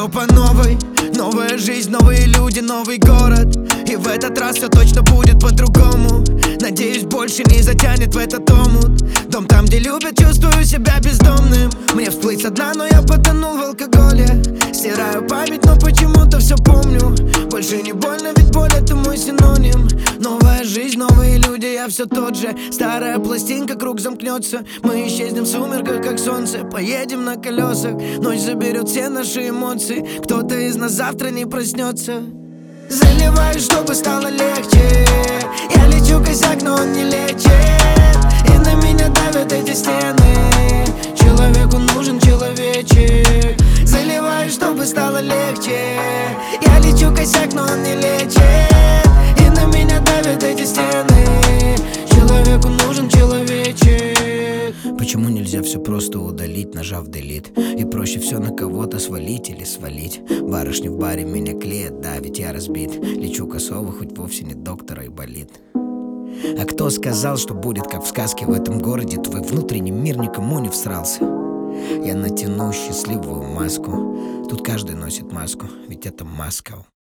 Все по новой, новая жизнь, новые люди, новый город. И в этот раз все точно будет по-другому. Надеюсь, больше не затянет в этот омут. Дом там, где любят, чувствую себя бездомным. Мне всплыть со дна, но я потонул в алкоголе. Стираю память, но почему-то все помню. Больше не больно, ведь боль это мой синоним. Новая жизнь, новые люди, я все тот же. Старая пластинка, круг замкнется. Мы исчезнем в сумерках, как солнце. Поедем на колесах, ночь заберет все наши эмоции. Кто-то из нас завтра не проснется. Заливаю, чтобы стало легче. Я лечу косяк, но он не лечит. И на меня давят эти стены. Человеку нужен человечек. Заливаю, чтобы стало легче. Я лечу косяк, но он не лечит. И на меня давят эти стены. Человеку нужен человечек. Почему нельзя все просто удалить, нажав delete? И проще все на кого-то свалить или свалить. Барышни в баре меня клеят, да, ведь я разбит. Лечу косово, хоть вовсе не доктора и болит. А кто сказал, что будет как в сказке? В этом городе твой внутренний мир никому не всрался. Я натяну счастливую маску. Тут каждый носит маску, ведь это Москва.